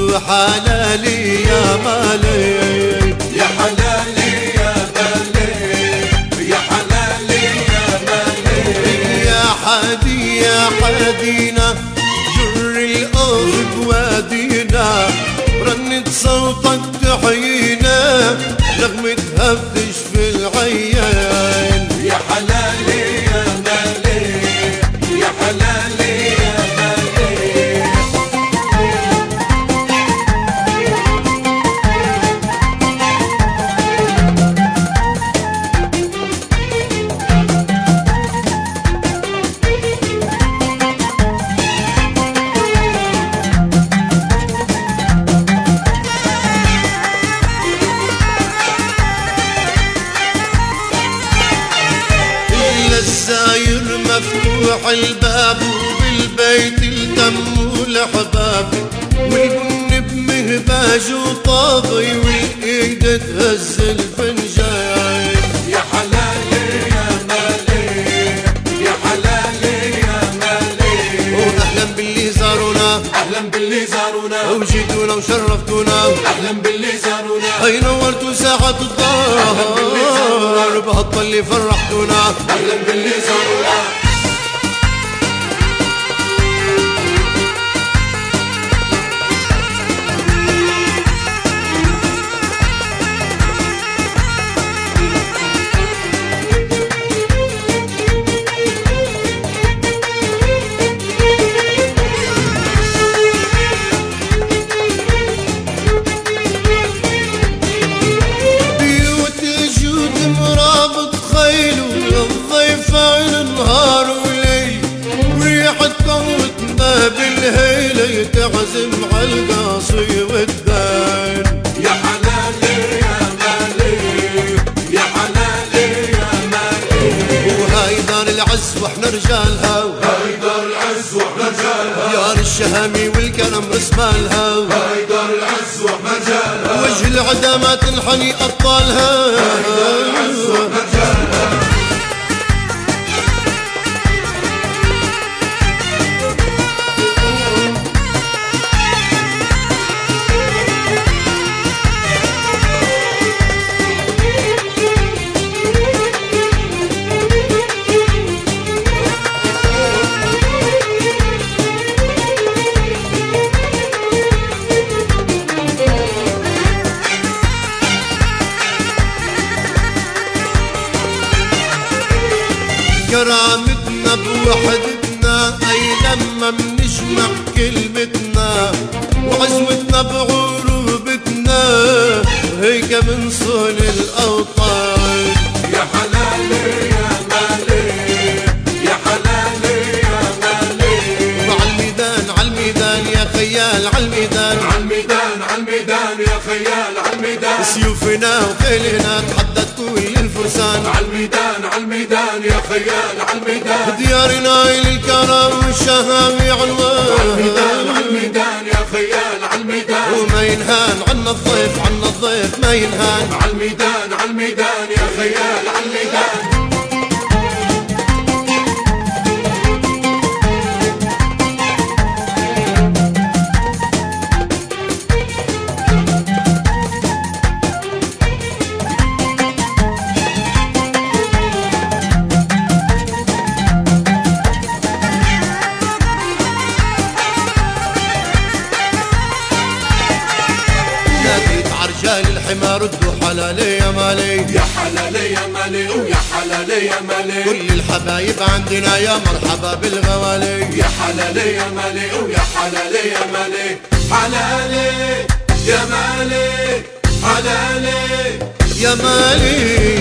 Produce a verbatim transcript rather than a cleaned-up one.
وحلالي يا مالي يا حلالي يا مالي يا حلالي يا مالي يا حدي يا حدينا جر الأرض وادينا رنت صوتك تحيينا نغمتها بتشفي العيان يا حلالي يا مالي يا حلالي يا مالي الزاير مفتوح الباب وبالبيت التم والحباب والبن بمهباج وطابي والايد تهز الفنجان يا حلالي يا مالي يا حلالي يا مالي واهلا باللي زارونا اهلا باللي زارونا وجيتونا وشرفتونا اهلا باللي زارونا هي نورتوا ساعة الظهر بهالطل فرحتونا اهلا باللي زارونا بالهيلة تعزم عالقاصي والدان يا حلالي يا مالي يا حلالي يا مالي وهاي دار العز واحنا رجالها هاي دار العز واحنا رجالها ديار الشهامي والكرم رسمالها هاي دار العز واحنا رجالها وجه العدا ما تنحني أبطالها هاي دار العز واحنا رجالها كرامتنا بوحدتنا أي لما منجمع كلمتنا وعزوتنا بعروبتنا هيك من صون الأوطان يا حلالي يا مالي يا حلالي يا مالي وعالميدان عالميدان يا خيال عالميدان عالميدان عالميدان يا خيال عالميدان سيوفنا وخيلنا تحدت كل الفرسان عالميدان عالميدان يا خيال عالميدان ديارنا للكرم والشهامي عنوان عالميدان عالميدان يا خيال عالميدان وما ينهان عنا الضيف عنا الضيف ما ينهان عالميدان عالميدان يا خيال عالميدان رجال الحمى ردوا حلالي يا مالي يا حلالي يا مالي ويا حلالي يا مالي كل الحبايب عندنا يا مرحبا بالغوالي يا حلالي يا مالي ويا حلالي يا مالي حلالي يا مالي حلالي يا مالي